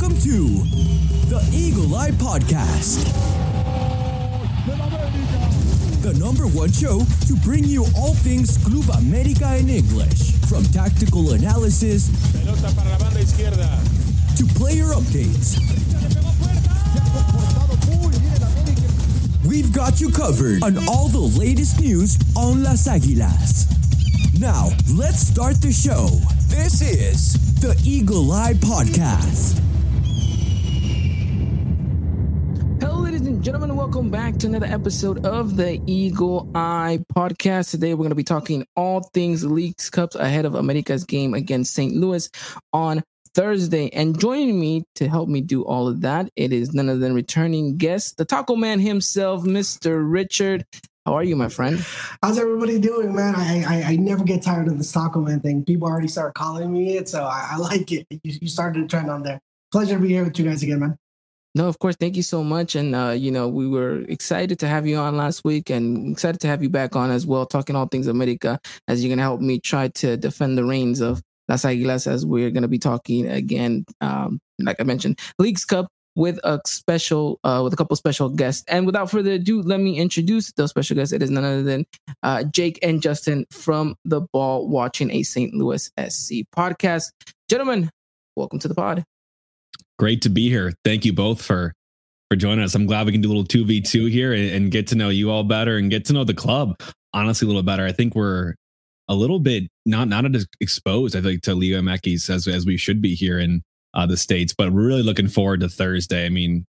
Welcome to the Eagle Eye Podcast, the number one show to bring you all things Club America in English, from tactical analysis Pelota para la banda izquierda. to player updates. We've got you covered on all the latest news on Las Águilas. Now, let's start the show. This is the Eagle Eye Podcast. Hello, ladies and gentlemen. Welcome back to another episode of the Eagle Eye Podcast. Today, we're going to be talking all things Leagues Cups ahead of America's game against St. Louis on Thursday. And joining me to help me do all of that, it is none other than returning guest, the Taco Man himself, Mr. Richard. How are you, my friend? How's everybody doing, man? I never get tired of the Taco Man thing. People already start calling me it, so I like it. You started a trend on there. Pleasure to be here with you guys again, man. No, of course. Thank you so much. And, we were excited to have you on last week and excited to have you back on as well, talking all things America, as you're going to help me try to defend the reins of Las Águilas, as we're going to be talking again, like I mentioned, Leagues Cup with a couple special guests. And without further ado, let me introduce those special guests. It is none other than Jake and Justin from The Ball, watching a St. Louis SC podcast. Gentlemen, welcome to the pod. Great to be here. Thank you both for joining us. I'm glad we can do a little 2v2 here and get to know you all better and get to know the club, honestly, a little better. I think we're a little bit not as exposed, I think, to Liga MX as we should be here in the States, but we're really looking forward to Thursday. I mean,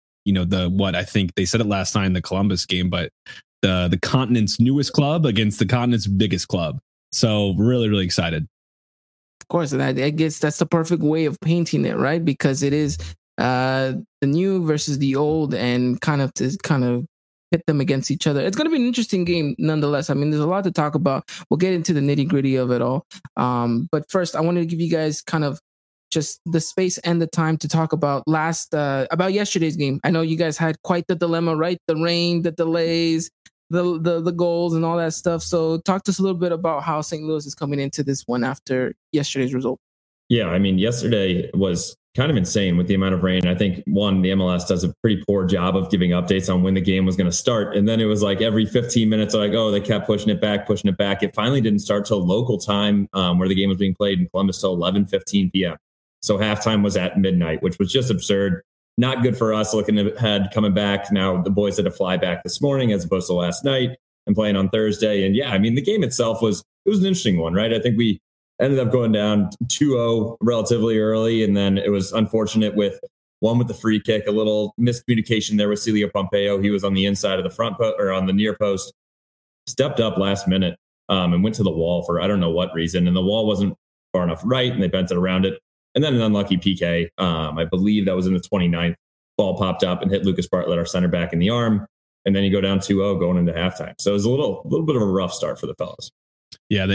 I think they said it last night in the Columbus game, but the continent's newest club against the continent's biggest club. So really, really excited. Of course, and I guess that's the perfect way of painting it, right? Because it is the new versus the old, and kind of pit them against each other. It's going to be an interesting game nonetheless. I mean, there's a lot to talk about. We'll get into the nitty gritty of it all. But first, I wanted to give you guys kind of just the space and the time to talk about yesterday's game. I know you guys had quite the dilemma, right? The rain, the delays, the goals and all that stuff. So talk to us a little bit about how St. Louis is coming into this one after yesterday's result. Yeah, I mean, yesterday was kind of insane with the amount of rain. I think, the MLS does a pretty poor job of giving updates on when the game was going to start. And then it was like every 15 minutes, they kept pushing it back. It finally didn't start till local time, where the game was being played in Columbus till 11:15 p.m. So halftime was at midnight, which was just absurd. Not good for us looking ahead, coming back. Now the boys had to fly back this morning as opposed to last night and playing on Thursday. And yeah, I mean, the game itself was an interesting one, right? I think we ended up going down 2-0 relatively early. And then it was unfortunate with the free kick, a little miscommunication there with Celio Pompeo. He was on the inside of the front or on the near post, stepped up last minute and went to the wall for I don't know what reason. And the wall wasn't far enough right, and they bent it around it. And then an unlucky PK, I believe that was in the 29th, ball popped up and hit Lucas Bartlett, our center back, in the arm. And then you go down 2-0 going into halftime. So it was a little bit of a rough start for the fellas. Yeah,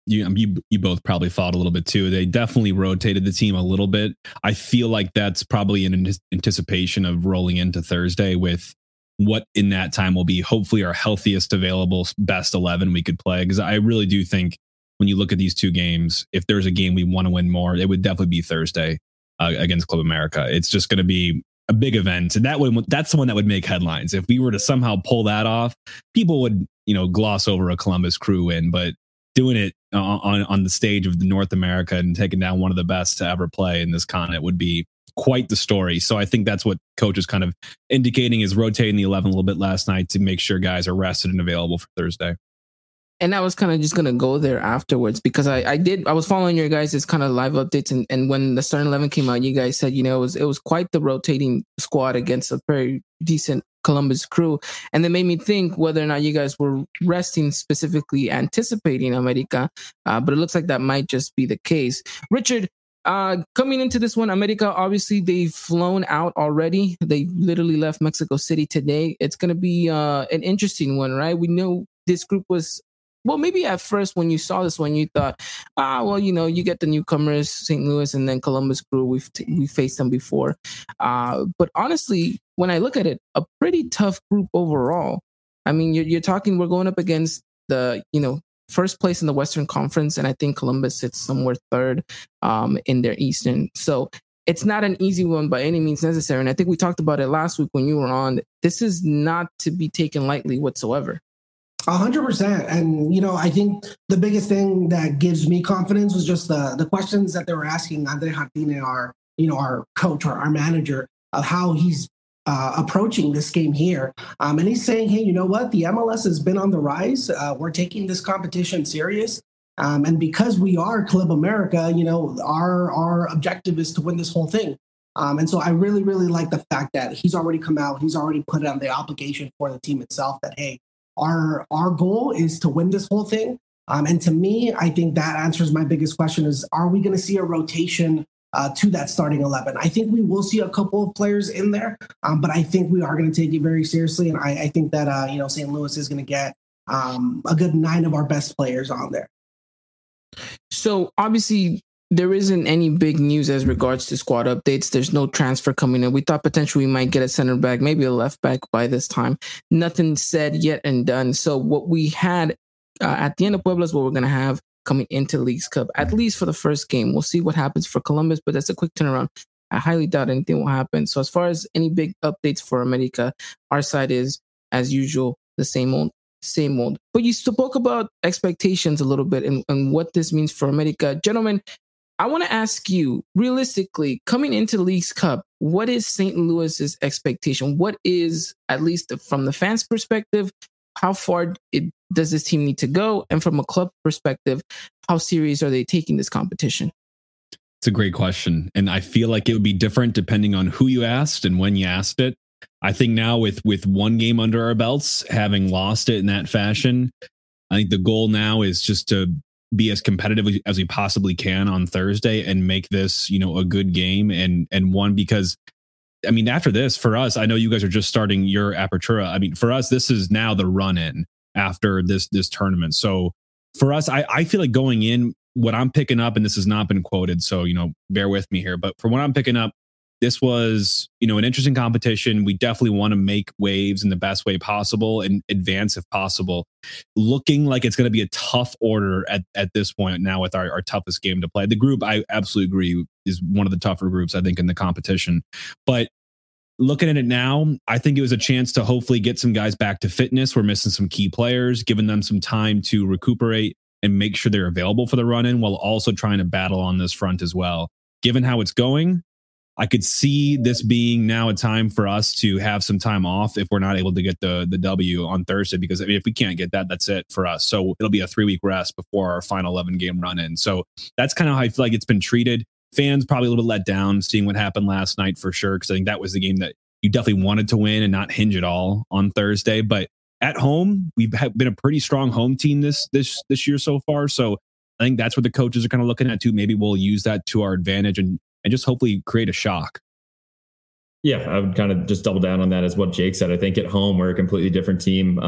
you both probably fought a little bit too. They definitely rotated the team a little bit. I feel like that's probably in anticipation of rolling into Thursday with what in that time will be hopefully our healthiest available best 11 we could play. Because I really do think when you look at these two games, if there's a game we want to win more, it would definitely be Thursday against Club America. It's just going to be a big event. And that's the one that would make headlines. If we were to somehow pull that off, people would, gloss over a Columbus Crew win. But doing it on the stage of the North America and taking down one of the best to ever play in this continent would be quite the story. So I think that's what coach is kind of indicating, is rotating the 11 a little bit last night to make sure guys are rested and available for Thursday. And I was kind of just going to go there afterwards, because I was following your guys' kind of live updates. And when the starting 11 came out, you guys said, it was quite the rotating squad against a very decent Columbus Crew. And that made me think whether or not you guys were resting, specifically anticipating America. But it looks like that might just be the case. Richard, coming into this one, America, obviously they've flown out already. They literally left Mexico City today. It's going to be an interesting one, right? We know this group was, well, maybe at first when you saw this one, you thought, you get the newcomers, St. Louis, and then Columbus Crew. We faced them before. But honestly, when I look at it, a pretty tough group overall. I mean, you're talking, we're going up against the, first place in the Western Conference, and I think Columbus sits somewhere third in their Eastern. So it's not an easy one by any means necessary. And I think we talked about it last week when you were on. This is not to be taken lightly whatsoever. 100%. And, I think the biggest thing that gives me confidence was just the questions that they were asking Andre Jardine, our coach or our manager, of how he's approaching this game here. And he's saying, hey, you know what? The MLS has been on the rise. We're taking this competition serious. And because we are Club America, our objective is to win this whole thing. And so I really, really like the fact that he's already come out. He's already put on the obligation for the team itself that, hey, our goal is to win this whole thing. And to me, I think that answers my biggest question is, are we going to see a rotation to that starting 11? I think we will see a couple of players in there, but I think we are going to take it very seriously. And I think that, St. Louis is going to get a good 9 of our best players on there. So obviously there isn't any big news as regards to squad updates. There's no transfer coming in. We thought potentially we might get a center back, maybe a left back by this time. Nothing said yet and done. So what we had at the end of Puebla is what we're going to have coming into Leagues Cup, at least for the first game. We'll see what happens for Columbus, but that's a quick turnaround. I highly doubt anything will happen. So as far as any big updates for America, our side is, as usual, the same old. But you spoke about expectations a little bit and what this means for America. Gentlemen, I want to ask you, realistically, coming into Leagues Cup, what is St. Louis's expectation? What is, at least from the fans' perspective, how far does this team need to go? And from a club perspective, how serious are they taking this competition? It's a great question. And I feel like it would be different depending on who you asked and when you asked it. I think now with one game under our belts, having lost it in that fashion, I think the goal now is just to be as competitive as we possibly can on Thursday and make this, a good game and one, because I mean, after this, for us, I know you guys are just starting your Apertura. I mean, for us, this is now the run in after this tournament. So for us, I feel like going in, what I'm picking up, and this has not been quoted, so, bear with me here, but for what I'm picking up, this was, an interesting competition. We definitely want to make waves in the best way possible and advance if possible. Looking like it's going to be a tough order at this point now with our toughest game to play. The group, I absolutely agree, is one of the tougher groups, I think, in the competition. But looking at it now, I think it was a chance to hopefully get some guys back to fitness. We're missing some key players, giving them some time to recuperate and make sure they're available for the run-in while also trying to battle on this front as well. Given how it's going, I could see this being now a time for us to have some time off if we're not able to get the W on Thursday, because if we can't get that, that's it for us. So it'll be a 3-week rest before our final 11 game run in. So that's kind of how I feel like it's been treated. Fans probably a little bit let down seeing what happened last night for sure, because I think that was the game that you definitely wanted to win and not hinge at all on Thursday. But at home, we've been a pretty strong home team this year so far. So I think that's what the coaches are kind of looking at too. Maybe we'll use that to our advantage and just hopefully create a shock. Yeah, I would kind of just double down on that as what Jake said. I think at home, we're a completely different team.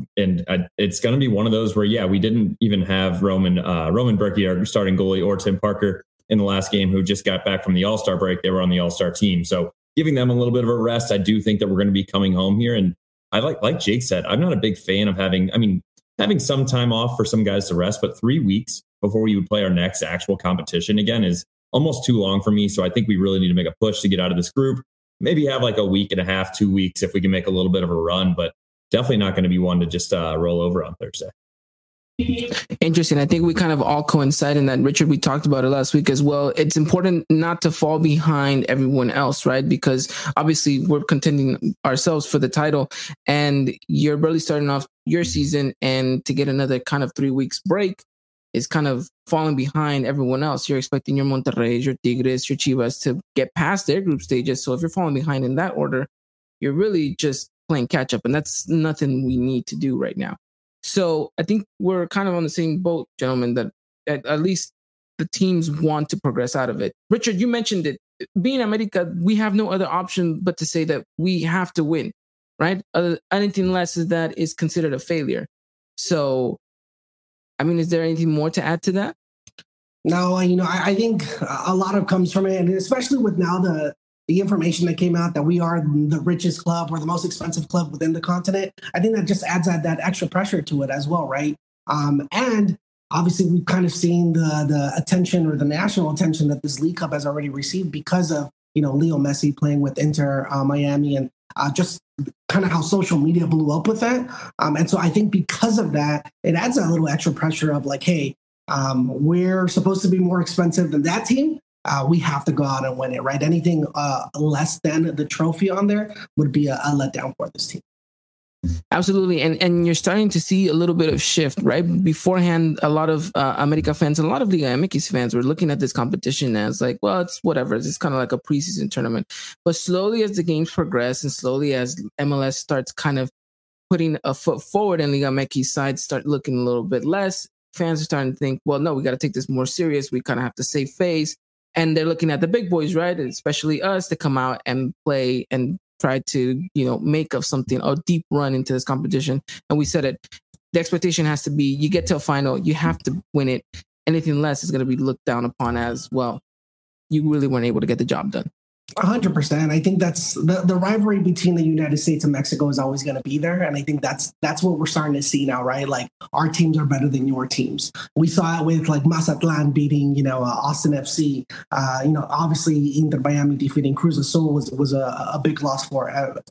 It's going to be one of those where, we didn't even have Roman Berkey, our starting goalie, or Tim Parker in the last game, who just got back from the All-Star break. They were on the All-Star team. So giving them a little bit of a rest, I do think that we're going to be coming home here. And I like Jake said, I'm not a big fan of having some time off for some guys to rest, but 3 weeks before we would play our next actual competition again is almost too long for me. So I think we really need to make a push to get out of this group. Maybe have like a week and a half, 2 weeks if we can make a little bit of a run, but definitely not going to be one to just roll over on Thursday. Interesting. I think we kind of all coincide in that. Richard, we talked about it last week as well. It's important not to fall behind everyone else, right? Because obviously we're contending ourselves for the title and you're barely starting off your season, and to get another kind of 3 weeks break is kind of falling behind everyone else. You're expecting your Monterrey, your Tigres, your Chivas to get past their group stages. So if you're falling behind in that order, you're really just playing catch up, and that's nothing we need to do right now. So I think we're kind of on the same boat, gentlemen, that at least the teams want to progress out of it. Richard, you mentioned it. Being America, we have no other option but to say that we have to win, right? Anything less than that is considered a failure. So, is there anything more to add to that? No, I think a lot of comes from it, and especially with now the information that came out that we are the richest club or the most expensive club within the continent. I think that just adds that extra pressure to it as well, right? And obviously we've kind of seen the attention or the national attention that this League Cup has already received because of, Leo Messi playing with Inter Miami, and just kind of how social media blew up with that. And so I think because of that, it adds a little extra pressure of like, hey, we're supposed to be more expensive than that team. We have to go out and win it, right? Anything less than the trophy on there would be a letdown for this team. Absolutely. And you're starting to see a little bit of shift, right? Beforehand, a lot of America fans and a lot of Liga MX fans were looking at this competition as like, well, it's whatever. It's kind of like a preseason tournament. But slowly as the games progress and slowly as MLS starts kind of putting a foot forward and Liga MX side start looking a little bit less, fans are starting to think, well, no, we got to take this more serious. We kind of have to save face. And they're looking at the big boys, right? And especially us to come out and play and try to, make of something, a deep run into this competition. And we said it, the expectation has to be, you get to a final, you have to win it. Anything less is going to be looked down upon as, well, you really weren't able to get the job done. 100%. I think that's the rivalry between the United States and Mexico is always going to be there. And I think that's what we're starting to see now, right? Like our teams are better than your teams. We saw it with like Mazatlan beating, Austin FC. Obviously Inter Miami defeating Cruz Azul was a big loss for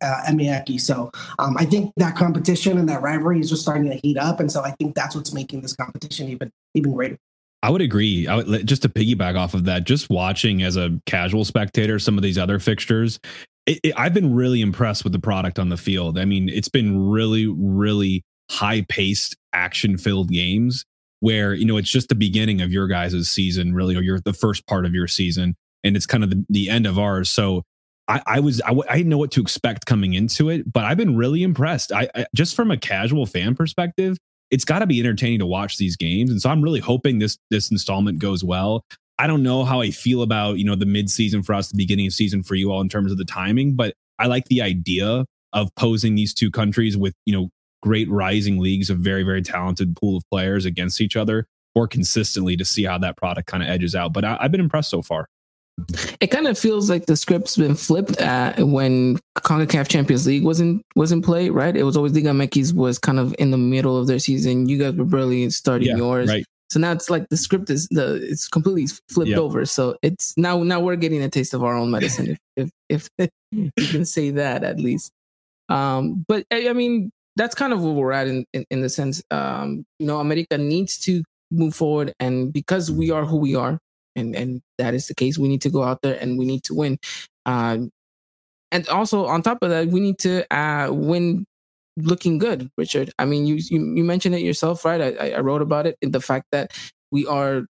MX. So I think that competition and that rivalry is just starting to heat up. And so I think that's what's making this competition even greater. I would agree. Just to piggyback off of that, just watching as a casual spectator some of these other fixtures, I've been really impressed with the product on the field. I mean, it's been really, really high-paced, action-filled games where, it's just the beginning of your guys' season, really, or you're the first part of your season, and it's kind of the end of ours. So I didn't know what to expect coming into it, but I've been really impressed. I just from a casual fan perspective, it's got to be entertaining to watch these games. And so I'm really hoping this installment goes well. I don't know how I feel about, the mid-season for us, the beginning of season for you all in terms of the timing, but I like the idea of posing these two countries with, great rising leagues of very, very talented pool of players against each other more consistently to see how that product kind of edges out. But I've been impressed so far. It kind of feels like the script's been flipped when CONCACAF Champions League was in play, right? It was always Liga MX was kind of in the middle of their season. You guys were barely starting yours. Right. So now it's like the script it's completely flipped over. So it's now we're getting a taste of our own medicine, if you can say that at least. But I mean, that's kind of where we're at in the sense, America needs to move forward, and because we are who we are, and that is the case, we need to go out there and we need to win. And also on top of that, we need to win looking good, Richard. I mean, you mentioned it yourself, right? I wrote about it in the fact that we are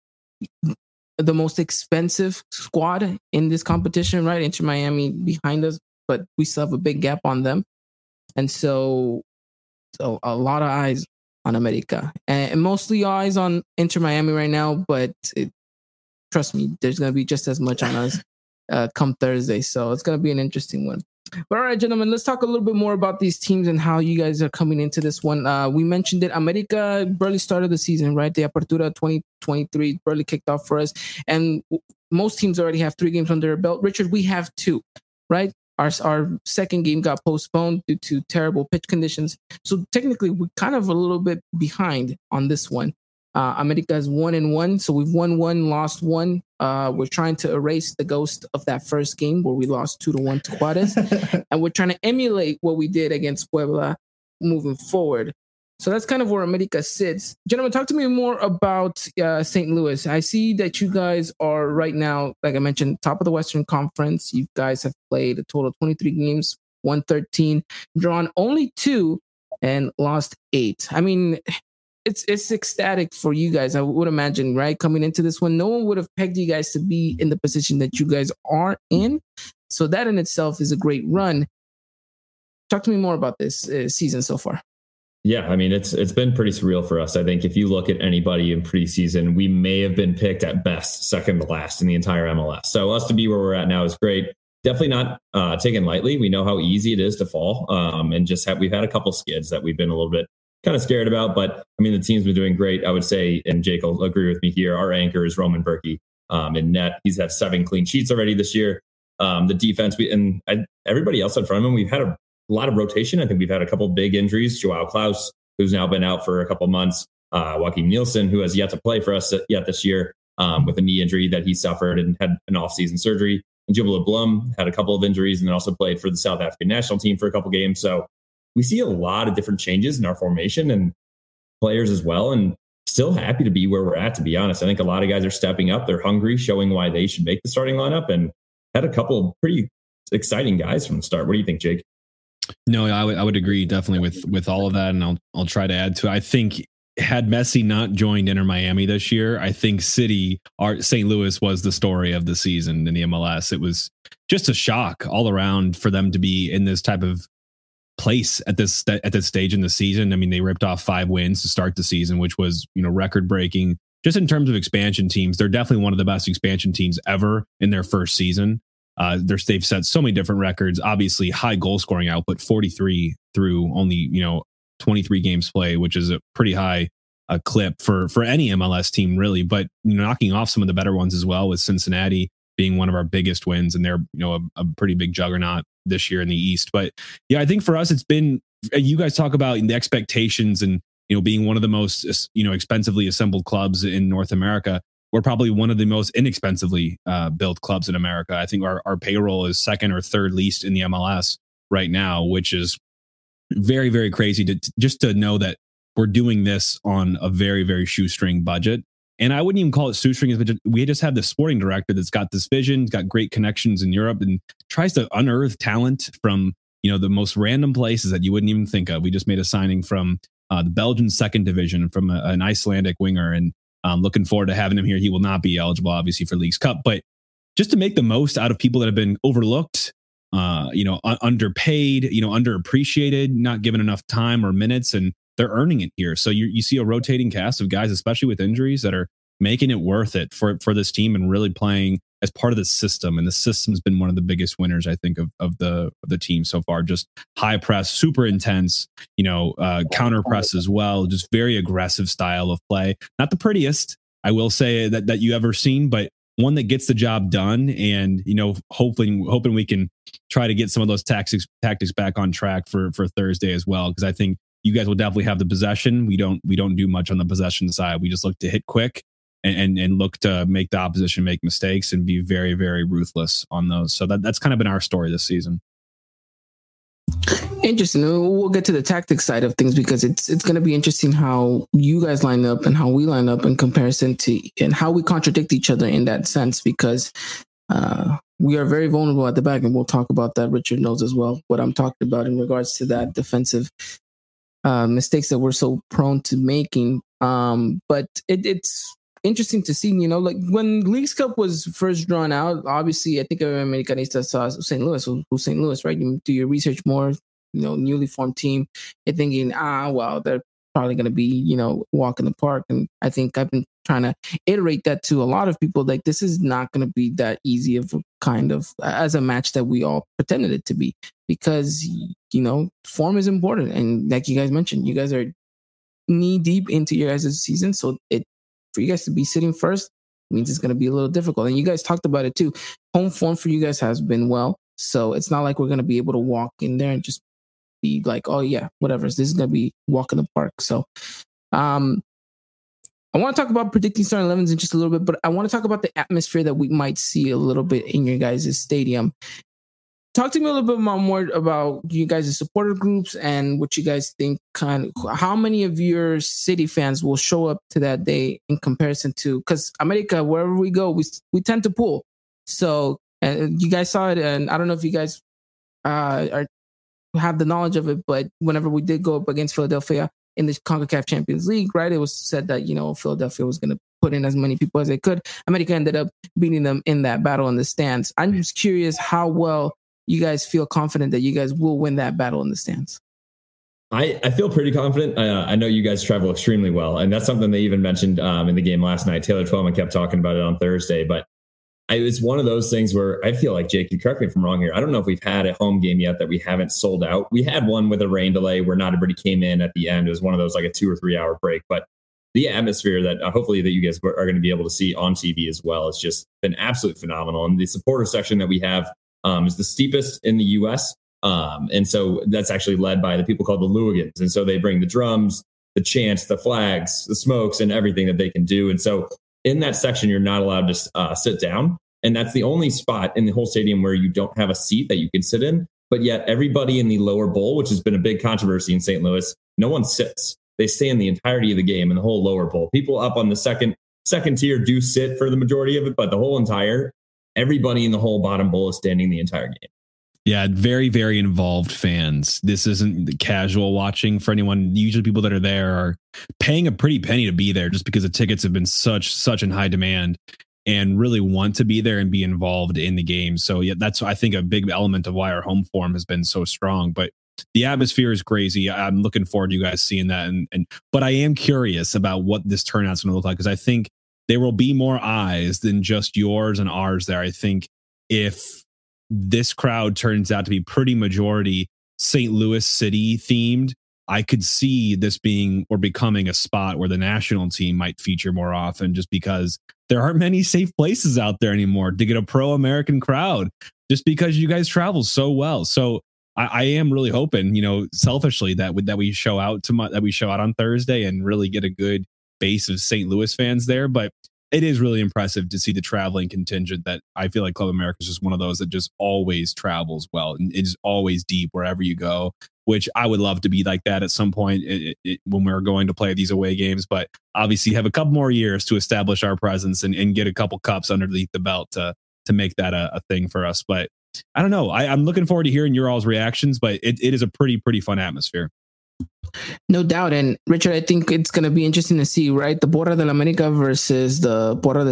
the most expensive squad in this competition, right? Inter Miami behind us, but we still have a big gap on them. And so a lot of eyes on America, and mostly eyes on Inter Miami right now, but trust me, there's going to be just as much on us come Thursday. So it's going to be an interesting one. But all right, gentlemen, let's talk a little bit more about these teams and how you guys are coming into this one. We mentioned that America barely started the season, right? The Apertura 2023 barely kicked off for us. And most teams already have 3 games under their belt. Richard, we have 2, right? Our second game got postponed due to terrible pitch conditions. So technically, we're kind of a little bit behind on this one. America is 1-1, so we've won 1, lost 1. We're trying to erase the ghost of that first game where we lost 2-1 to Juarez, and we're trying to emulate what we did against Puebla moving forward. So that's kind of where America sits. Gentlemen, talk to me more about St. Louis. I see that you guys are right now, like I mentioned, top of the Western Conference. You guys have played a total of 23 games, won 13, drawn only 2, and lost 8. I mean, it's ecstatic for you guys, I would imagine, right? Coming into this one, no one would have pegged you guys to be in the position that you guys are in. So that in itself is a great run. Talk to me more about this season so far. Yeah, I mean, it's been pretty surreal for us. I think if you look at anybody in preseason, we may have been picked at best second to last in the entire MLS. So us to be where we're at now is great. Definitely not taken lightly. We know how easy it is to fall, and we've had a couple skids that we've been a little bit kind of scared about. But I mean, the team's been doing great, I would say, and Jake will agree with me here. Our anchor is Roman Berkey in net. He's had 7 clean sheets already this year. The defense, everybody else in front of him, we've had a lot of rotation. I think we've had a couple big injuries. Joao Klaus, who's now been out for a couple months. Joakim Nielsen, who has yet to play for us yet this year with a knee injury that he suffered and had an off-season surgery. And Jubila Blum had a couple of injuries and then also played for the South African national team for a couple games. So we see a lot of different changes in our formation and players as well. And still happy to be where we're at, to be honest. I think a lot of guys are stepping up. They're hungry, showing why they should make the starting lineup, and had a couple of pretty exciting guys from the start. What do you think, Jake? No, I would agree definitely with all of that. And I'll try to add to it. I think had Messi not joined Inter Miami this year, I think St. Louis was the story of the season in the MLS. It was just a shock all around for them to be in this type of place at this stage in the season. I mean, they ripped off 5 wins to start the season, which was, record breaking. Just in terms of expansion teams, they're definitely one of the best expansion teams ever in their first season. They've set so many different records. Obviously, high goal scoring output, 43 through only 23 games played, which is a pretty high clip for any MLS team, really. But knocking off some of the better ones as well, with Cincinnati being one of our biggest wins, and they're a pretty big juggernaut this year in the East. But yeah, I think for us, it's been, you guys talk about the expectations and being one of the most expensively assembled clubs in North America. We're probably one of the most inexpensively built clubs in America. I think our payroll is second or third least in the MLS right now, which is very, very crazy to know that we're doing this on a very, very shoestring budget. And I wouldn't even call it shoestring. We just have the sporting director that's got this vision, got great connections in Europe, and tries to unearth talent from the most random places that you wouldn't even think of. We just made a signing from the Belgian second division from an Icelandic winger, and looking forward to having him here. He will not be eligible, obviously, for Leagues Cup, but just to make the most out of people that have been overlooked, underpaid, underappreciated, not given enough time or minutes, and they're earning it here. So you see a rotating cast of guys, especially with injuries, that are making it worth it for this team and really playing as part of the system. And the system's been one of the biggest winners, I think, of the team so far. Just high press, super intense, counter press as well. Just very aggressive style of play. Not the prettiest, I will say, that you ever seen, but one that gets the job done. And hoping we can try to get some of those tactics back on track for Thursday as well, because I think you guys will definitely have the possession. We don't do much on the possession side. We just look to hit quick and look to make the opposition make mistakes and be very, very ruthless on those. So that's kind of been our story this season. Interesting. We'll get to the tactics side of things, because it's going to be interesting how you guys line up and how we line up in comparison to, and how we contradict each other in that sense, because we are very vulnerable at the back, and we'll talk about that. Richard knows as well what I'm talking about in regards to that defensive mistakes that we're so prone to making. But it's interesting to see, like when Leagues Cup was first drawn out, obviously I think Americanista saw St. Louis, who's St. Louis, right? You do your research more, newly formed team, you're thinking, well, they're probably going to be, walk in the park. And I think I've been trying to iterate that to a lot of people, like this is not going to be that easy of a kind of as a match that we all pretended it to be, because, form is important. And like you guys mentioned, you guys are knee deep into your guys' season. So for you guys to be sitting first means it's going to be a little difficult. And you guys talked about it too. Home form for you guys has been well. So it's not like we're going to be able to walk in there and just be like, oh yeah, whatever. This is going to be walk in the park. So I want to talk about predicting starting 11s in just a little bit, but I want to talk about the atmosphere that we might see a little bit in your guys' stadium. Talk to me a little bit more about you guys' supporter groups and what you guys think, kind of how many of your city fans will show up to that day in comparison to, because America, wherever we go, we tend to pull. So you guys saw it, and I don't know if you guys have the knowledge of it, but whenever we did go up against Philadelphia in the CONCACAF Champions League, right, it was said that, Philadelphia was going to put in as many people as they could. America ended up beating them in that battle in the stands. I'm just curious how well you guys feel confident that you guys will win that battle in the stands. I feel pretty confident. I know you guys travel extremely well, and that's something they even mentioned in the game last night. Taylor Twellman kept talking about it on Thursday, but it's one of those things where I feel like, Jake, you correct me if I'm wrong here, I don't know if we've had a home game yet that we haven't sold out. We had one with a rain delay where not everybody came in at the end. It was one of those like a 2 or 3 hour break, but the atmosphere that hopefully that you guys are going to be able to see on TV as well has just been absolutely phenomenal. And the supporter section that we have is the steepest in the U.S. And so that's actually led by the people called the Lewigans. And so they bring the drums, the chants, the flags, the smokes, and everything that they can do. And so in that section, you're not allowed to sit down. And that's the only spot in the whole stadium where you don't have a seat that you can sit in. But yet everybody in the lower bowl, which has been a big controversy in St. Louis, no one sits. They stay in the entirety of the game in the whole lower bowl. People up on the second tier do sit for the majority of it, but everybody in the whole bottom bowl is standing the entire game. Yeah, very, very involved fans. This isn't the casual watching for anyone. Usually people that are there are paying a pretty penny to be there just because the tickets have been such in high demand and really want to be there and be involved in the game. So yeah, that's, I think, a big element of why our home form has been so strong. But the atmosphere is crazy. I'm looking forward to you guys seeing that. But I am curious about what this turnout's going to look like, because I think there will be more eyes than just yours and ours there. I think if this crowd turns out to be pretty majority St. Louis City themed, I could see this being or becoming a spot where the national team might feature more often, just because there aren't many safe places out there anymore to get a pro-American crowd, just because you guys travel so well. So I am really hoping, selfishly that we show out on Thursday and really get a good base of St. Louis fans there. But it is really impressive to see the traveling contingent that I feel like Club America is just one of those that just always travels well and is always deep wherever you go, which I would love to be like that at some point when we're going to play these away games. But obviously have a couple more years to establish our presence and get a couple cups underneath the belt to make that a thing for us. But I don't know. I'm looking forward to hearing your all's reactions, but it is a pretty fun atmosphere. No doubt. And Richard, I think it's going to be interesting to see, right? The Porra de la America versus the Porra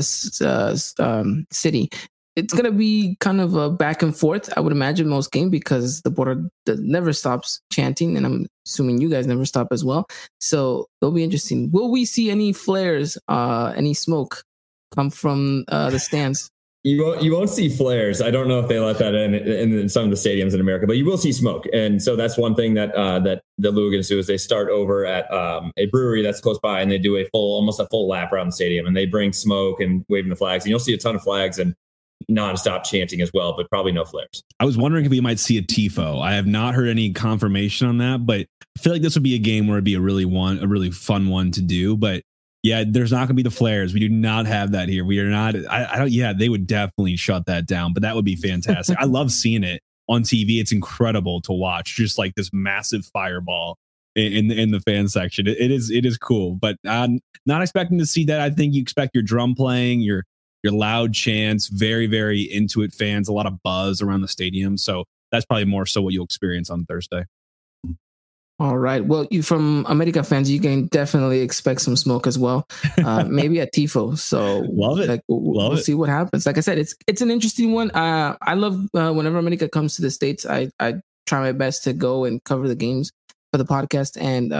de City. It's going to be kind of a back and forth, I would imagine, most game, because the Porra never stops chanting, and I'm assuming you guys never stop as well. So it'll be interesting. Will we see any flares, any smoke come from the stands? You won't see flares. I don't know if they let that in some of the stadiums in America, but you will see smoke. And so that's one thing that the Lugans do is they start over at a brewery that's close by, and they do almost a full lap around the stadium, and they bring smoke and waving the flags. And you'll see a ton of flags and nonstop chanting as well, but probably no flares. I was wondering if we might see a tifo. I have not heard any confirmation on that, but I feel like this would be a game where it'd be a really fun one to do. But yeah, there's not going to be the flares. We do not have that here. We are not. I don't. Yeah, they would definitely shut that down. But that would be fantastic. I love seeing it on TV. It's incredible to watch. Just like this massive fireball in the fan section. It is cool. But I'm not expecting to see that. I think you expect your drum playing, your loud chants, very, very into it fans, a lot of buzz around the stadium. So that's probably more so what you'll experience on Thursday. All right. Well, you from America fans, you can definitely expect some smoke as well. Maybe a tifo. So love it. We'll see what happens. Like I said, it's an interesting one. I love whenever America comes to the States, I try my best to go and cover the games for the podcast. And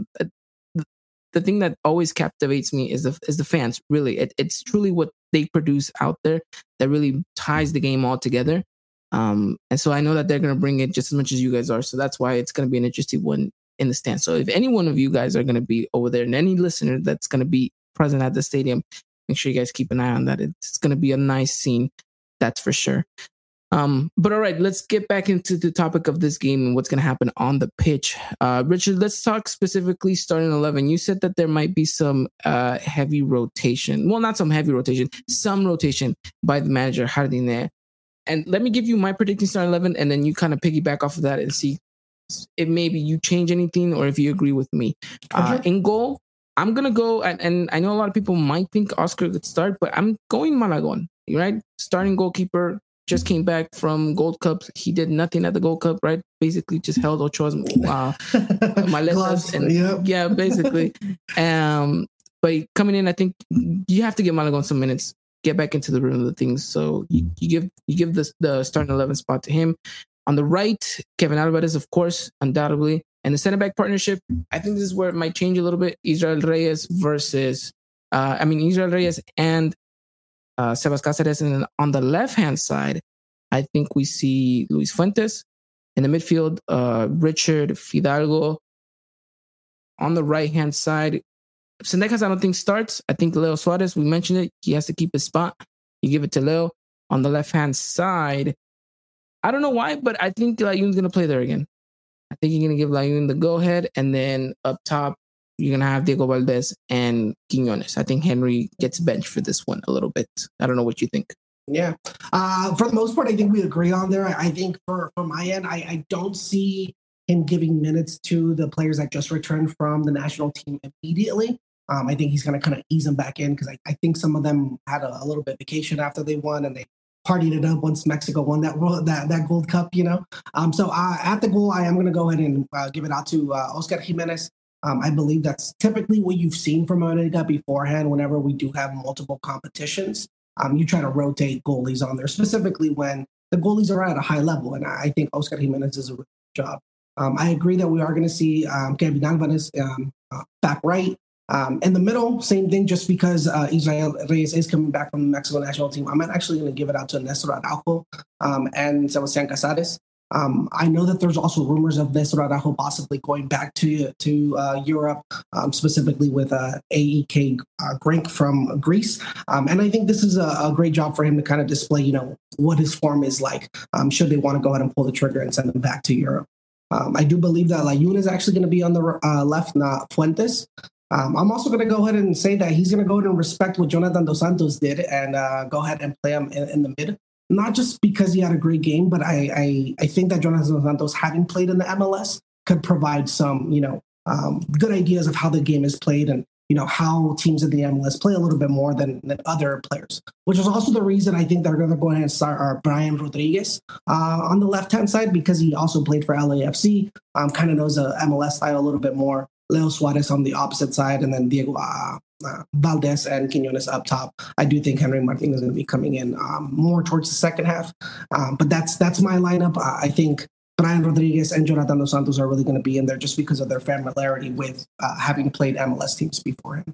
the thing that always captivates me is the fans. Really, it's truly what they produce out there that really ties the game all together. And so I know that they're going to bring it just as much as you guys are. So that's why it's going to be an interesting one in the stand. So if any one of you guys are going to be over there and any listener that's going to be present at the stadium, make sure you guys keep an eye on that. It's going to be a nice scene. That's for sure. But all right, let's get back into the topic of this game and what's going to happen on the pitch. Richard, let's talk specifically starting 11. You said that there might be some heavy rotation. Well, not some heavy rotation, some rotation by the manager, Jardine. And let me give you my predicting starting 11, and then you kind of piggyback off of that and see if maybe you change anything or if you agree with me. In goal, I'm going to go, and I know a lot of people might think Oscar could start, but I'm going Malagon, right? Starting goalkeeper, just came back from Gold Cup. He did nothing at the Gold Cup, right? Basically just held Ochoa's maletas. Yeah, basically. But coming in, I think you have to give Malagon some minutes. Get back into the rhythm of the things. So you give the starting 11 spot to him. On the right, Kevin Alvarez, of course, undoubtedly. And the center back partnership, I think this is where it might change a little bit. Israel Reyes and Sebas Cáceres. And then on the left-hand side, I think we see Luis Fuentes. In the midfield, Richard Fidalgo. On the right-hand side, Sendejas, I don't think starts. I think Leo Suarez, we mentioned it. He has to keep his spot. You give it to Leo. On the left-hand side, I don't know why, but I think Layun's going to play there again. I think you're going to give Layun the go-ahead. And then up top, you're going to have Diego Valdez and Quiñones. I think Henry gets benched for this one a little bit. I don't know what you think. Yeah. For the most part, I think we agree on there. I think for my end, I don't see him giving minutes to the players that just returned from the national team immediately. I think he's going to kind of ease them back in because I think some of them had a little bit of vacation after they won and they partied it up once Mexico won that Gold Cup, So at the goal, I am going to go ahead and give it out to Oscar Jimenez. I believe that's typically what you've seen from America beforehand whenever we do have multiple competitions. You try to rotate goalies on there, specifically when the goalies are at a high level. And I think Oscar Jimenez does a really good job. I agree that we are going to see Kevin Alvarez back right. In the middle, same thing, just because Israel Reyes is coming back from the Mexico national team. I'm actually going to give it out to Nestor Araujo and Sebastián Casares. I know that there's also rumors of Nestor Araujo possibly going back to Europe, specifically with AEK Grank from Greece. And I think this is a great job for him to kind of display, what his form is like, should they want to go ahead and pull the trigger and send him back to Europe. I do believe that Layun is actually going to be on the left, not Fuentes. I'm also going to go ahead and say that he's going to go ahead and respect what Jonathan Dos Santos did and go ahead and play him in the mid. Not just because he had a great game, but I think that Jonathan Dos Santos, having played in the MLS, could provide some, good ideas of how the game is played and, how teams in the MLS play a little bit more than other players, which is also the reason I think they're going to go ahead and start Brian Rodriguez on the left-hand side because he also played for LAFC, kind of knows the MLS style a little bit more. Leo Suarez on the opposite side, and then Diego Valdez and Quiñones up top. I do think Henry Martin is going to be coming in more towards the second half. But that's my lineup. I think Brian Rodriguez and Jonathan Dos Santos are really going to be in there just because of their familiarity with having played MLS teams beforehand.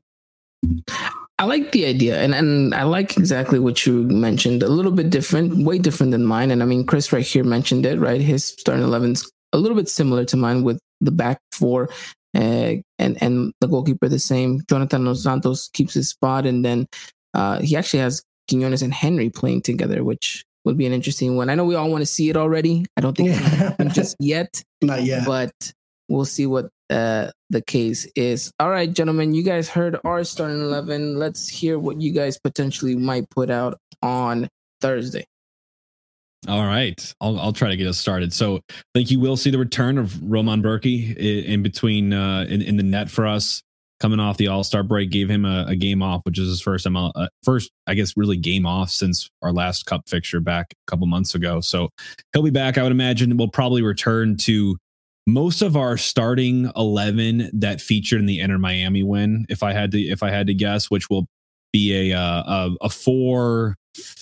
I like the idea, and I like exactly what you mentioned. A little bit different, way different than mine. And I mean, Chris right here mentioned it, right? His starting 11's a little bit similar to mine with the back four. And the goalkeeper the same. Jonathan Dos Santos keeps his spot, and then he actually has Quiñones and Henry playing together, which would be an interesting one. I know we all want to see it already. I don't think it's going to happen just yet. Not yet. But we'll see what the case is. All right, gentlemen, you guys heard our starting 11. Let's hear what you guys potentially might put out on Thursday. All right, I'll try to get us started. So I think you will see the return of Roman Bürki in between in the net for us. Coming off the All-Star break, gave him a game off, which is his first I guess, really game off since our last Cup fixture back a couple months ago. So he'll be back. I would imagine we'll probably return to most of our starting 11 that featured in the Inter Miami win, if I had to guess, which will be a 4-2-3-1,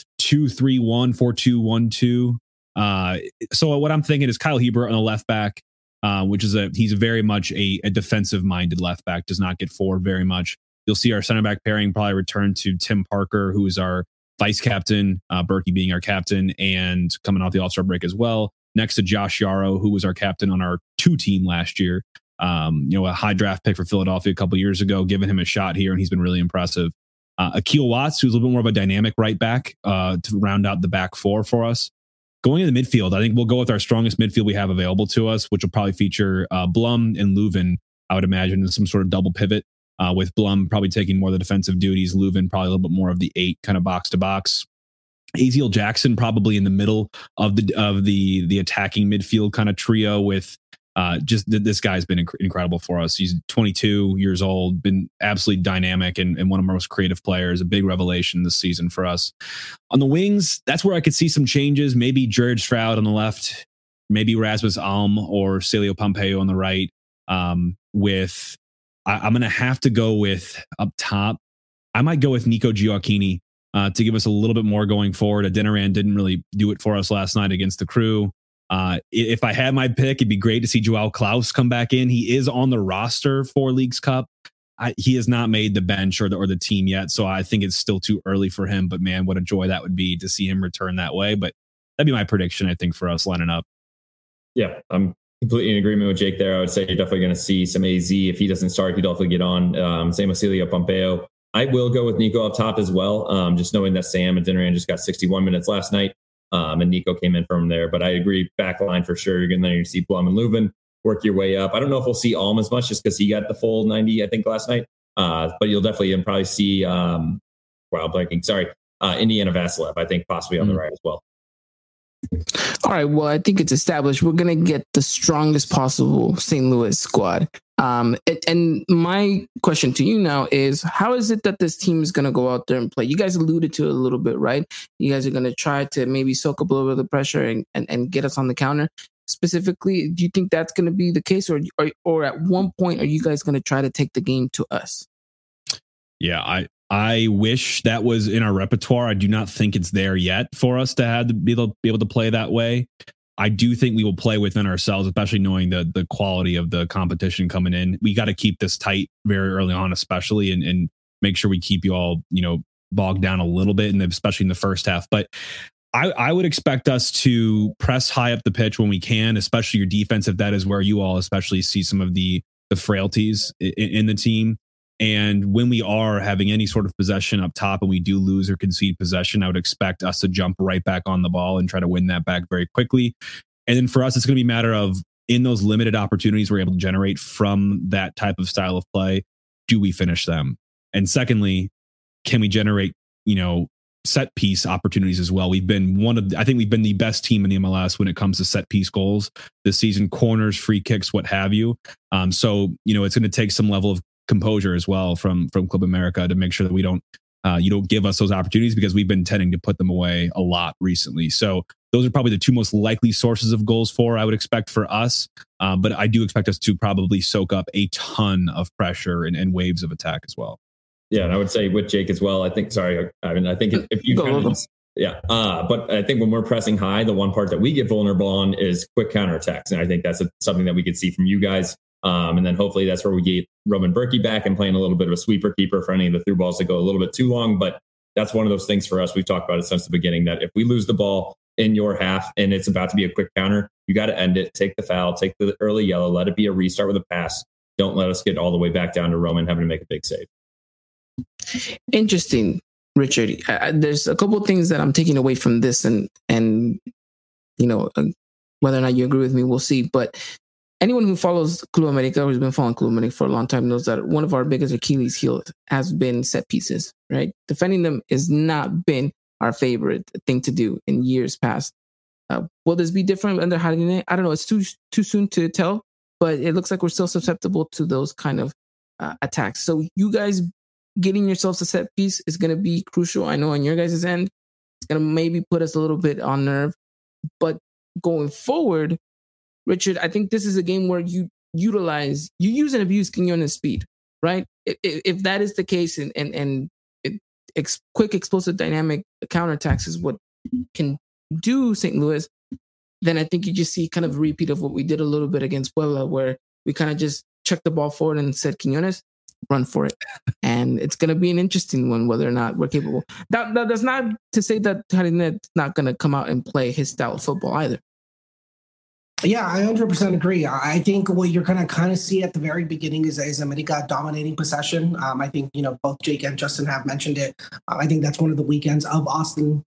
4-2-1-2. So what I'm thinking is Kyle Hebert on the left back, which is he's very much a defensive minded left back, does not get forward very much. You'll see our center back pairing probably return to Tim Parker, who is our vice captain, Bürki being our captain and coming off the All-Star break as well. Next to Josh Yarrow, who was our captain on our 2 team last year. A high draft pick for Philadelphia a couple years ago, giving him a shot here, and he's been really impressive. Akil Watts, who's a little bit more of a dynamic right back to round out the back four for us. Going into the midfield, I think we'll go with our strongest midfield we have available to us, which will probably feature Blum and Leuven, I would imagine, in some sort of double pivot, with Blum probably taking more of the defensive duties, Leuven probably a little bit more of the 8 kind of box to box. Aziel Jackson probably in the middle of the attacking midfield kind of trio with this guy's been incredible for us. He's 22 years old, been absolutely dynamic and one of our most creative players, a big revelation this season for us. On the wings, that's where I could see some changes. Maybe Jared Stroud on the left, maybe Rasmus Alm or Celio Pompeo on the right. I'm going to have to go with up top. I might go with Nico Gioacchini to give us a little bit more going forward. Adeniran didn't really do it for us last night against the Crew. If I had my pick, it'd be great to see Joao Klaus come back in. He is on the roster for Leagues Cup. He has not made the bench or the team yet, so I think it's still too early for him. But man, what a joy that would be to see him return that way. But that'd be my prediction, I think, for us lining up. Yeah, I'm completely in agreement with Jake there. I would say you're definitely going to see some AZ. If he doesn't start, he'd definitely get on. Same with Celio Pompeo. I will go with Nico up top as well, just knowing that Sam Adeniran just got 61 minutes last night. And Nico came in from there. But I agree, back line for sure. You're going to see Blum and Leuven. work your way up. I don't know if we'll see Alm as much just because he got the full 90, I think, last night. But you'll definitely probably see, Indiana Vassilev, I think, possibly on the right as well. All right. Well, I think it's established. We're going to get the strongest possible St. Louis squad. And my question to you now is, how is it that this team is going to go out there and play? You guys alluded to it a little bit, right? You guys are going to try to maybe soak up a little bit of the pressure and get us on the counter. Specifically, do you think that's going to be the case? Or at one point, are you guys going to try to take the game to us? Yeah, I wish that was in our repertoire. I do not think it's there yet for us to have to be able to play that way. I do think we will play within ourselves, especially knowing the quality of the competition coming in. We got to keep this tight very early on, especially, and make sure we keep you all, bogged down a little bit, and especially in the first half. But I would expect us to press high up the pitch when we can, especially your defense, if that is where you all especially see some of the frailties in the team. And when we are having any sort of possession up top and we do lose or concede possession, I would expect us to jump right back on the ball and try to win that back very quickly. And then for us, it's going to be a matter of, in those limited opportunities we're able to generate from that type of style of play, do we finish them? And secondly, can we generate, set piece opportunities as well? I think we've been the best team in the MLS when it comes to set piece goals this season, corners, free kicks, what have you. So it's going to take some level of composure as well from Club America to make sure that we don't you don't give us those opportunities, because we've been tending to put them away a lot recently. So those are probably the two most likely sources of goals I would expect for us. But I do expect us to probably soak up a ton of pressure and waves of attack as well. Yeah, and I would say with Jake as well, I think if you but I think when we're pressing high, the one part that we get vulnerable on is quick counterattacks. And I think that's something that we could see from you guys. And then hopefully that's where we get Roman Berkey back and playing a little bit of a sweeper keeper for any of the through balls that go a little bit too long. But that's one of those things for us. We've talked about it since the beginning, that if we lose the ball in your half and it's about to be a quick counter, you got to end it, take the foul, take the early yellow, let it be a restart with a pass. Don't let us get all the way back down to Roman having to make a big save. Interesting, Richard. There's a couple of things that I'm taking away from this, and whether or not you agree with me, we'll see. But anyone who follows Club America or has been following Club America for a long time knows that one of our biggest Achilles heels has been set pieces, right? Defending them has not been our favorite thing to do in years past. Will this be different under Jardine? I don't know. It's too soon to tell, but it looks like we're still susceptible to those kind of attacks. So you guys getting yourselves a set piece is going to be crucial. I know on your guys' end, it's going to maybe put us a little bit on nerve. But going forward, Richard, I think this is a game where you use and abuse Quiñones' speed, right? If that is the case, and quick, explosive, dynamic counterattacks is what can do St. Louis, then I think you just see kind of a repeat of what we did a little bit against Puebla, where we kind of just checked the ball forward and said, Quiñones, run for it. And it's going to be an interesting one, whether or not we're capable. That's not to say that Jardinet's not going to come out and play his style of football either. Yeah, I 100% agree. I think what you're going to kind of see at the very beginning is America dominating possession. I think, both Jake and Justin have mentioned it. I think that's one of the weekends of Austin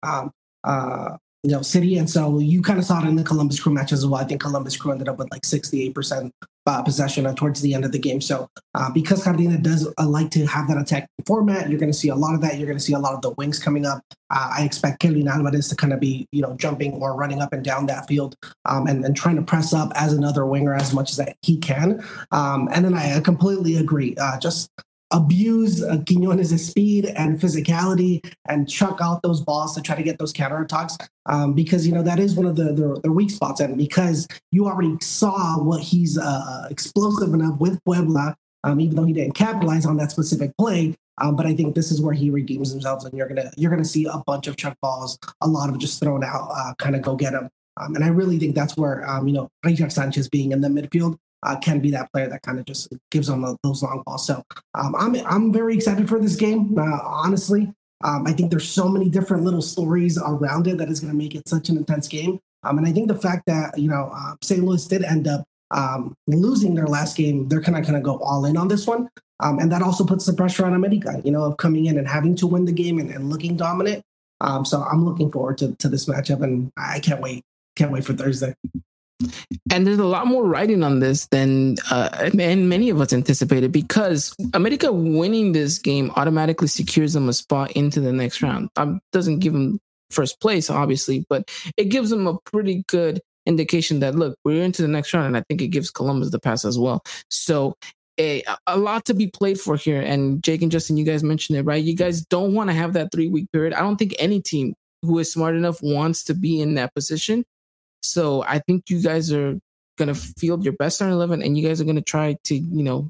City. And so you kind of saw it in the Columbus Crew match as well. I think Columbus Crew ended up with like 68% possession towards the end of the game. So because Jardine does like to have that attack format, you're going to see a lot of that. You're going to see a lot of the wings coming up. I expect Kelvin Alvarez to kind of be, jumping or running up and down that field and trying to press up as another winger as much as that he can. And then I completely agree. Just abuse Quiñones' speed and physicality and chuck out those balls to try to get those counterattacks because, that is one of the weak spots. And because you already saw what he's explosive enough with Puebla, even though he didn't capitalize on that specific play. But I think this is where he redeems himself, and you're gonna see a bunch of chuck balls, a lot of just thrown out, kind of go get him. And I really think that's where, Richard Sanchez being in the midfield can be that player that kind of just gives them those long balls. So I'm very excited for this game. Honestly, I think there's so many different little stories around it that is going to make it such an intense game. And I think the fact that, St. Louis did end up losing their last game, they're kind of go all in on this one. And that also puts the pressure on America, of coming in and having to win the game and looking dominant. So I'm looking forward to this matchup, and I can't wait for Thursday. And there's a lot more writing on this than and many of us anticipated, because America winning this game automatically secures them a spot into the next round. Doesn't give them first place, obviously, but it gives them a pretty good indication that, look, we're into the next round, and I think it gives Columbus the pass as well. So a lot to be played for here. And Jake and Justin, you guys mentioned it, right? You guys don't want to have that 3-week period. I don't think any team who is smart enough wants to be in that position. So I think you guys are going to field your best starting 11, and you guys are going to try to,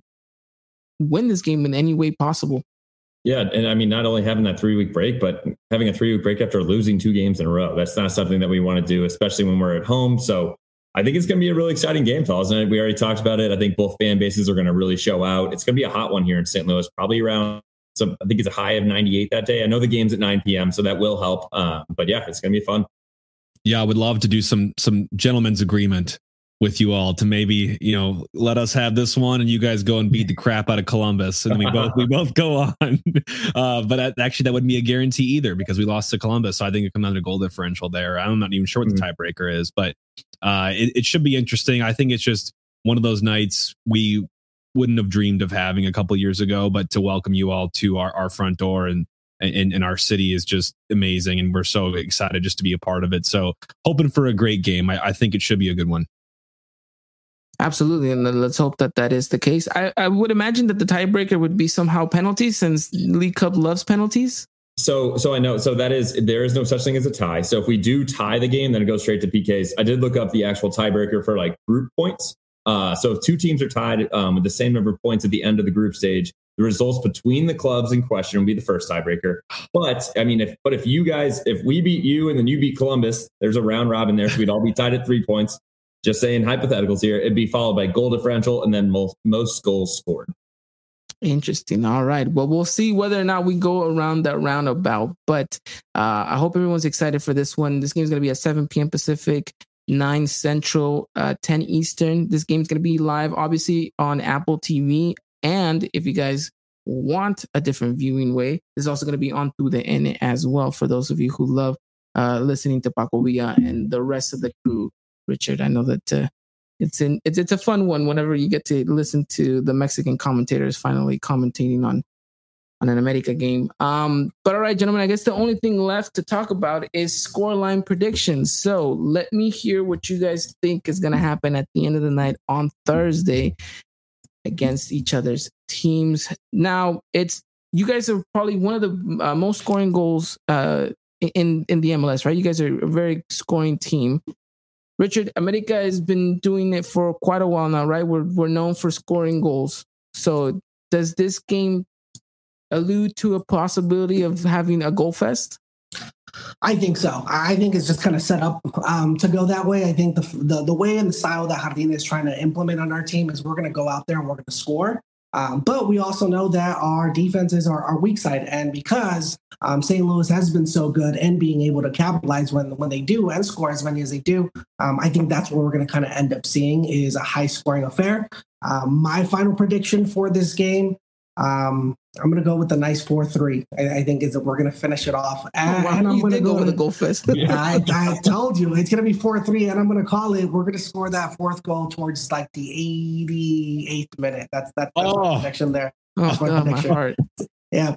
win this game in any way possible. Yeah. And I mean, not only having that 3-week break, but having a 3-week break after losing 2 games in a row. That's not something that we want to do, especially when we're at home. So I think it's going to be a really exciting game, fellas. And we already talked about it. I think both fan bases are going to really show out. It's going to be a hot one here in St. Louis, probably around, so I think it's a high of 98 that day. I know the game's at 9 p.m., so that will help. But yeah, it's going to be fun. Yeah, I would love to do some gentleman's agreement with you all to maybe, let us have this one and you guys go and beat the crap out of Columbus, and we both go on. But actually, that wouldn't be a guarantee either, because we lost to Columbus. So I think it comes down to goal differential there. I'm not even sure what the tiebreaker is, but it should be interesting. I think it's just one of those nights we wouldn't have dreamed of having a couple years ago, but to welcome you all to our front door and our city is just amazing. And we're so excited just to be a part of it. So hoping for a great game. I think it should be a good one. Absolutely. And let's hope that is the case. I would imagine that the tiebreaker would be somehow penalties, since League Cup loves penalties. So I know. So there is no such thing as a tie. So if we do tie the game, then it goes straight to PKs. I did look up the actual tiebreaker for like group points. So if 2 teams are tied with the same number of points at the end of the group stage, the results between the clubs in question will be the first tiebreaker. But I mean, if we beat you and then you beat Columbus, there's a round robin there. So we'd all be tied at 3 points. Just saying hypotheticals here. It'd be followed by goal differential and then most goals scored. Interesting. All right. Well, we'll see whether or not we go around that roundabout. But I hope everyone's excited for this one. This game is going to be at 7 p.m. Pacific, 9 Central, 10 Eastern. This game is going to be live, obviously, on Apple TV. And if you guys want a different viewing way, it's also going to be on Through the N as well, for those of you who love listening to Paco Villa and the rest of the crew. Richard, I know that it's a fun one whenever you get to listen to the Mexican commentators finally commentating on an America game. But all right, gentlemen, I guess the only thing left to talk about is scoreline predictions. So let me hear what you guys think is going to happen at the end of the night on Thursday against each other's teams. Now, you guys are probably one of the most scoring goals in the MLS, right? You guys are a very scoring team. Richard, America has been doing it for quite a while now, right? We're known for scoring goals. So does this game allude to a possibility of having a goal fest? I think so. I think it's just kind of set up to go that way. I think the way and the style that Jardine is trying to implement on our team is we're going to go out there and we're going to score. But we also know that our defenses are our weak side. And because St. Louis has been so good and being able to capitalize when they do and score as many as they do, I think that's what we're going to kind of end up seeing is a high scoring affair. My final prediction for this game, I'm going to go with a nice 4-3. I think is that we're going to finish it off. And I'm going to go with the goal fest. I told you it's going to be 4-3, and I'm going to call it. We're going to score that 4th goal towards like the 88th minute. That's my prediction there. That's my heart. Yeah,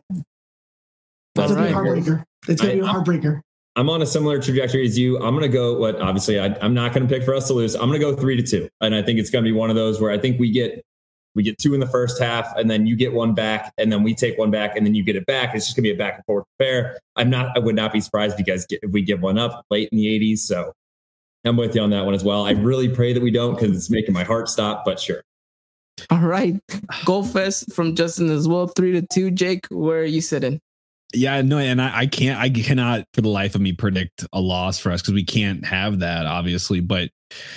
it's going to be a heartbreaker. It's going to be a heartbreaker. I'm on a similar trajectory as you. I'm going to go. Obviously, I'm not going to pick for us to lose. I'm going to go 3-2, and I think it's going to be one of those where I think we get 2 in the first half, and then you get 1 back, and then we take 1 back, and then you get it back. It's just gonna be a back and forth affair. I would not be surprised if we give 1 up late in the 80s. So I'm with you on that one as well. I really pray that we don't, because it's making my heart stop, but sure. All right. Goal fest from Justin as well. 3-2. Jake, where are you sitting? Yeah, no, and I cannot for the life of me predict a loss for us, because we can't have that, obviously, but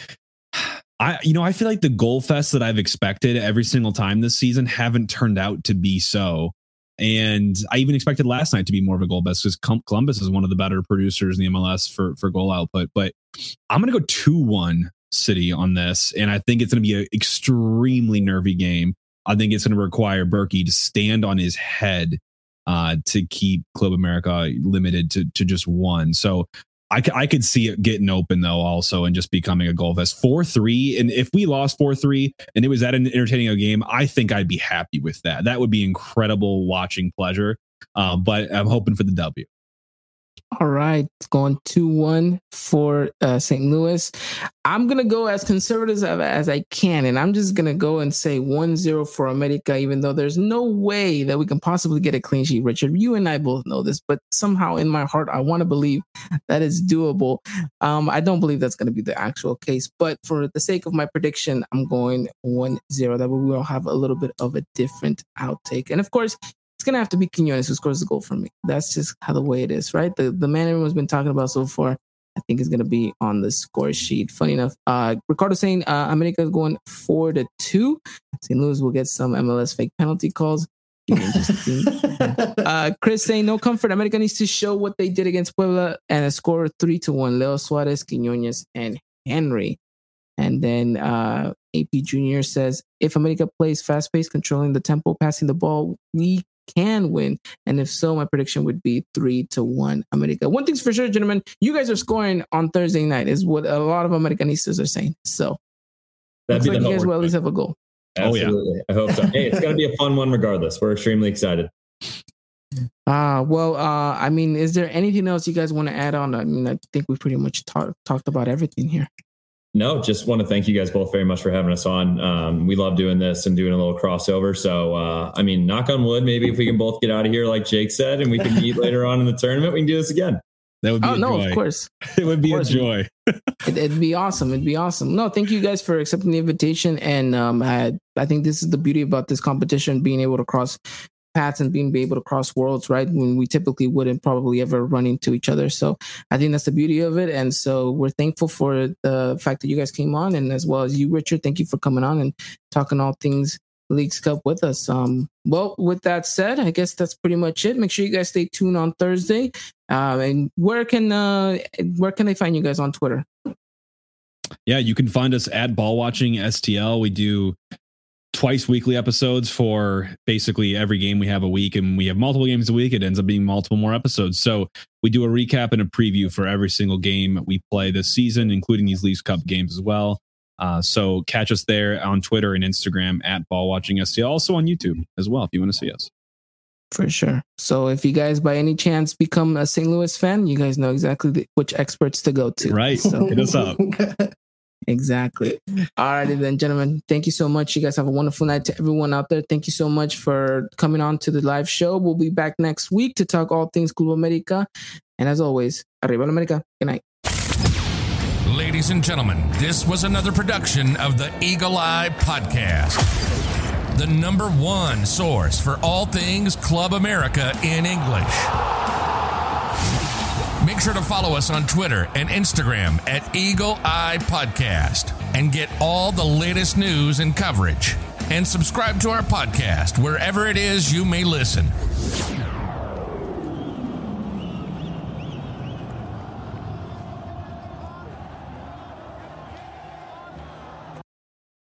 I feel like the goal fest that I've expected every single time this season haven't turned out to be so. And I even expected last night to be more of a goal fest, because Columbus is one of the better producers in the MLS for goal output. But I'm going to go 2-1 City on this. And I think it's going to be an extremely nervy game. I think it's going to require Berkey to stand on his head to keep Club America limited to just 1. So I could see it getting open though also and just becoming a goal fest. 4-3, and if we lost 4-3 and it was that entertaining a game, I think I'd be happy with that. That would be incredible watching pleasure. But I'm hoping for the W. All right, it's going 2-1 for St. Louis. I'm going to go as conservative as I can, and I'm just going to go and say 1-0 for America, even though there's no way that we can possibly get a clean sheet, Richard. You and I both know this, but somehow in my heart, I want to believe that is doable. I don't believe that's going to be the actual case, but for the sake of my prediction, I'm going 1-0. That way we will have a little bit of a different outtake. And of course, it's going to have to be Quiñones who scores the goal for me. That's just how the way it is, right? The man everyone's been talking about so far, I think is going to be on the score sheet. Funny enough, Ricardo saying America is going 4-2. St. Louis will get some MLS fake penalty calls. Chris saying no comfort. America needs to show what they did against Puebla and a score 3-1. Leo Suarez, Quiñones, and Henry. And then AP Jr. says, if America plays fast-paced, controlling the tempo, passing the ball, we can win. And if so, my prediction would be 3-1 America. One thing's for sure, gentlemen, you guys are scoring on Thursday night is what a lot of Americanistas are saying. So looks like you guys will at least have a goal. Absolutely. I hope so. Hey, it's going to be a fun one regardless. We're extremely excited. I mean, is there anything else you guys want to add on? I mean, I think we pretty much talked about everything here. No, just want to thank you guys both very much for having us on. We love doing this and doing a little crossover. So, I mean, knock on wood, maybe if we can both get out of here, like Jake said, and we can meet later on in the tournament, we can do this again. That would be joy. Of course. It would be a joy. It'd be awesome. It'd be awesome. No, thank you guys for accepting the invitation. And I think this is the beauty about this competition, being able to cross paths and being able to cross worlds, right? When we typically wouldn't probably ever run into each other. So I think that's the beauty of it. And so we're thankful for the fact that you guys came on, and as well as you, Richard, thank you for coming on and talking all things Leagues Cup with us. Well, with that said, I guess that's pretty much it. Make sure you guys stay tuned on Thursday. And where can they find you guys on Twitter? Yeah, you can find us at Ball Watching STL. We do twice weekly episodes for basically every game we have a week, and we have multiple games a week. It ends up being multiple more episodes. So we do a recap and a preview for every single game we play this season, including these Leagues Cup games as well. So catch us there on Twitter and Instagram at Ball Watching STL, also on YouTube as well if you want to see us. For sure. So if you guys by any chance become a St. Louis fan, you guys know exactly which experts to go to. Right. So hit us up. Exactly. All righty then, gentlemen. Thank you so much. You guys have a wonderful night to everyone out there. Thank you so much for coming on to the live show. We'll be back next week to talk all things Club America. And as always, Arriba la America. Good night. Ladies and gentlemen, this was another production of the Eagle Eye Podcast, the #1 source for all things Club America in English. Make sure to follow us on Twitter and Instagram at Eagle Eye Podcast and get all the latest news and coverage. And subscribe to our podcast wherever it is you may listen.